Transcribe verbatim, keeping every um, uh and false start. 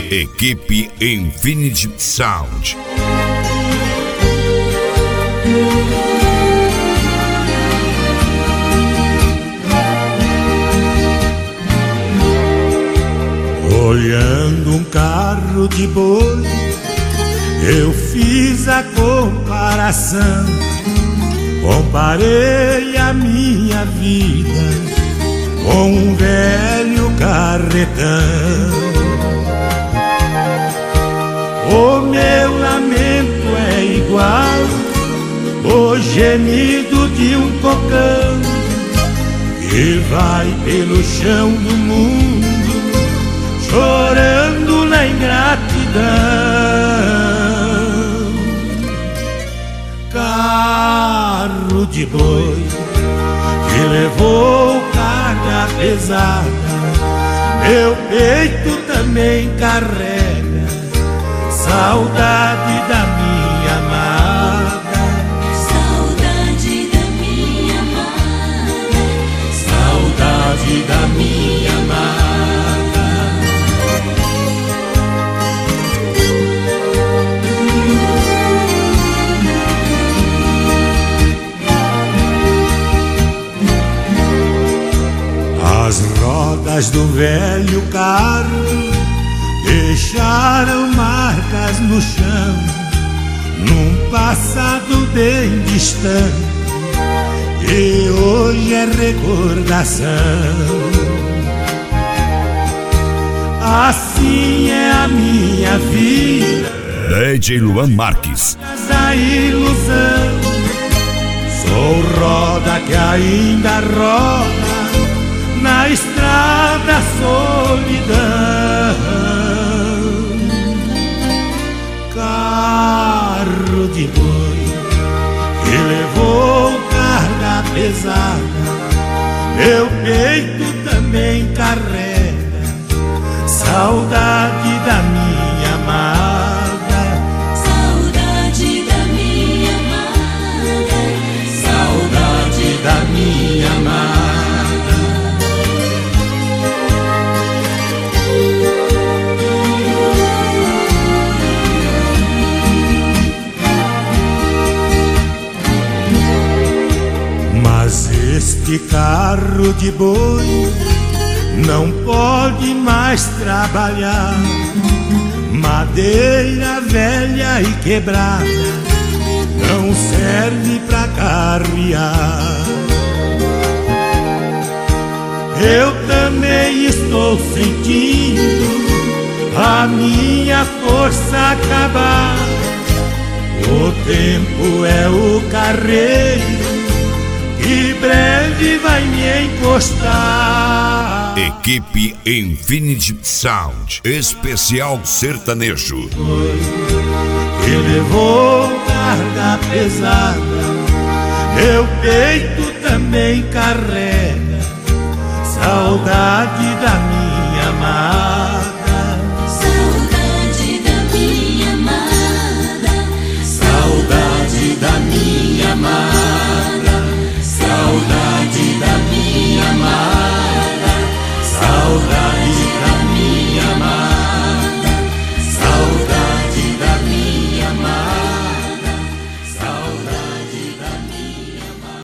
Equipe Infinity Sound. Olhando um carro de boi, eu fiz a comparação. Comparei a minha vida com um velho carretão. O meu lamento é igual o gemido de um cocão que vai pelo chão do mundo chorando na ingratidão. Carro de boi que levou carga pesada, meu peito também carrega saudade da minha amada, saudade da minha amada, saudade da minha amada. As rodas do velho carro deixaram marcas no chão, num passado bem distante, e hoje é recordação. Assim é a minha vida, D J Luan Marques. a ilusão. Sou roda que ainda roda na estrada solidão. Carro de boi que levou carga pesada, meu peito também carrega saudade da minha amada, saudade da minha amada, saudade da minha amada. Mas este carro de boi não pode mais trabalhar, madeira velha e quebrada não serve pra carrear. Eu também estou sentindo a minha força acabar. O tempo é o carreiro que breve vai me encostar. Equipe Infinity Sound, especial sertanejo. Que levou carga pesada, meu peito também carrega saudade da minha amada.